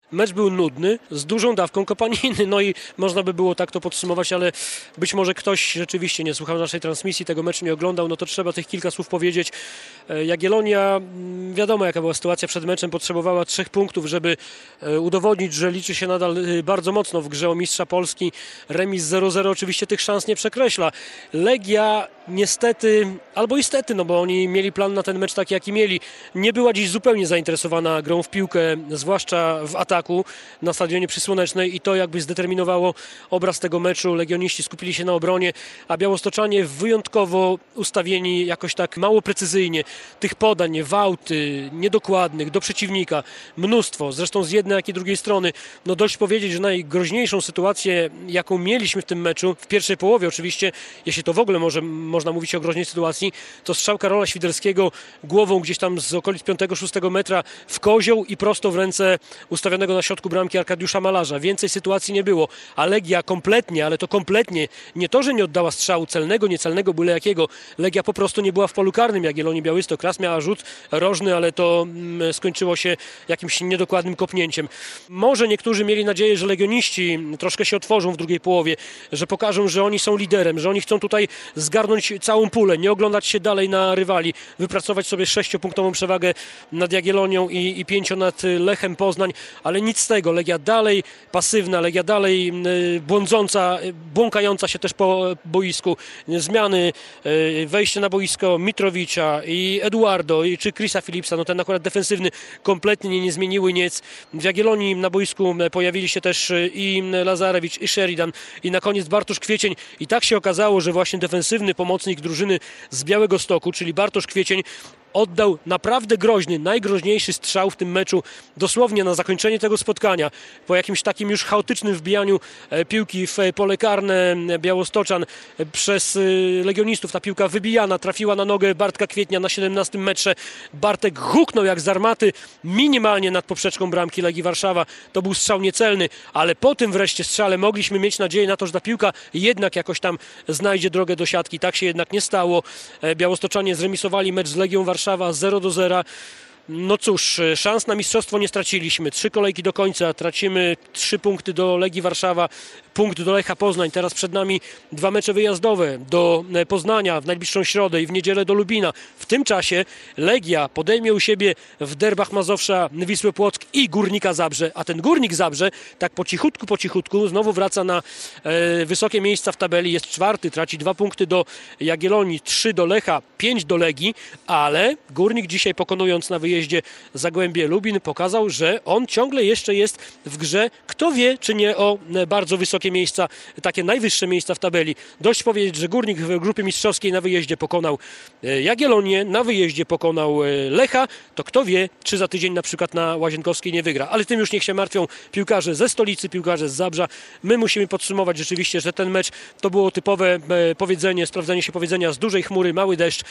Mecz był nudny, z dużą dawką kopaniny, no i można by było tak to podsumować, ale być może ktoś rzeczywiście nie słuchał naszej transmisji, tego meczu nie oglądał, no to trzeba tych kilka słów powiedzieć. Jagiellonia, wiadomo jaka była sytuacja przed meczem, potrzebowała 3 punktów, żeby udowodnić, że liczy się nadal bardzo mocno w grze o mistrza Polski. Remis 0-0 oczywiście tych szans nie przekreśla. Legia niestety, albo istety, no bo oni mieli plan na ten mecz taki jaki mieli, nie była dziś zupełnie zainteresowana grą w piłkę, zwłaszcza w ataku na stadionie Przysłonecznej i to jakby zdeterminowało obraz tego meczu. Legioniści skupili się na obronie, a białostoczanie wyjątkowo ustawieni jakoś tak mało precyzyjnie. Tych podań, wałty, niedokładnych do przeciwnika, mnóstwo, zresztą z jednej jak i drugiej strony. No dość powiedzieć, że najgroźniejszą sytuację, jaką mieliśmy w tym meczu, w pierwszej połowie oczywiście, jeśli to w ogóle można mówić o groźnej sytuacji, to strzał Karola Świderskiego głową gdzieś tam z okolic 5-6 metra w kozioł i prosto w ręce ustawionego na środku bramki Arkadiusza Malarza. Więcej sytuacji nie było, a Legia kompletnie, ale to kompletnie, nie to, że nie oddała strzału celnego, niecelnego, byle jakiego. Legia po prostu nie była w polu karnym Jagiellonii Białystok. Raz miała rzut rożny, ale to skończyło się jakimś niedokładnym kopnięciem. Może niektórzy mieli nadzieję, że legioniści troszkę się otworzą w drugiej połowie, że pokażą, że oni są liderem, że oni chcą tutaj zgarnąć całą pulę, nie oglądać się dalej na rywali, wypracować sobie 6-punktową przewagę nad Jagiellonią i 5 nad Lechem Poznań, ale nic z tego. Legia dalej pasywna, Legia dalej błądząca, błąkająca się też po boisku. Zmiany, wejście na boisko Mitrowicza i Eduardo, czy Chrisa Philipsa, no ten akurat defensywny, kompletnie nie zmieniły nic. W Jagiellonii na boisku pojawili się też i Lazarewicz, i Sheridan, i na koniec Bartosz Kwiecień. I tak się okazało, że właśnie defensywny pomocnik drużyny z Białegostoku, czyli Bartosz Kwiecień, oddał naprawdę groźny, najgroźniejszy strzał w tym meczu, dosłownie na zakończenie tego spotkania. Po jakimś takim już chaotycznym wbijaniu piłki w pole karne Białostoczan przez legionistów. Ta piłka wybijana, trafiła na nogę Bartka Kwietnia na 17 metrze. Bartek huknął jak z armaty, minimalnie nad poprzeczką bramki Legii Warszawa. To był strzał niecelny, ale po tym wreszcie strzale mogliśmy mieć nadzieję na to, że ta piłka jednak jakoś tam znajdzie drogę do siatki. Tak się jednak nie stało. Białostoczanie zremisowali mecz z Legią Warszawa 0-0. No cóż, szans na mistrzostwo nie straciliśmy. 3 kolejki do końca, tracimy 3 punkty do Legii Warszawa, punkt do Lecha Poznań. Teraz przed nami 2 mecze wyjazdowe do Poznania w najbliższą środę i w niedzielę do Lubina. W tym czasie Legia podejmie u siebie w derbach Mazowsza Wisłę Płock i Górnika Zabrze, a ten Górnik Zabrze tak po cichutku znowu wraca na wysokie miejsca w tabeli. Jest 4, traci 2 punkty do Jagiellonii, 3 do Lecha, 5 do Legii, ale Górnik dzisiaj pokonując na wyjeździe Zagłębie Lubin pokazał, że on ciągle jeszcze jest w grze. Kto wie, czy nie o bardzo wysokie miejsca, takie najwyższe miejsca w tabeli. Dość powiedzieć, że Górnik w grupie mistrzowskiej na wyjeździe pokonał Jagiellonię, na wyjeździe pokonał Lecha, to kto wie, czy za tydzień na przykład na Łazienkowskiej nie wygra. Ale tym już niech się martwią piłkarze ze stolicy, piłkarze z Zabrza. My musimy podsumować rzeczywiście, że ten mecz to było typowe powiedzenie, sprawdzenie się powiedzenia z dużej chmury, mały deszcz.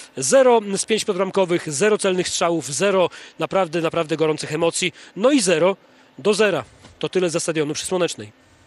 0 z 5 podbramkowych, 0 celnych strzałów, 0 naprawdę gorących emocji, no i 0-0. To tyle ze stadionu Przysłonecznej.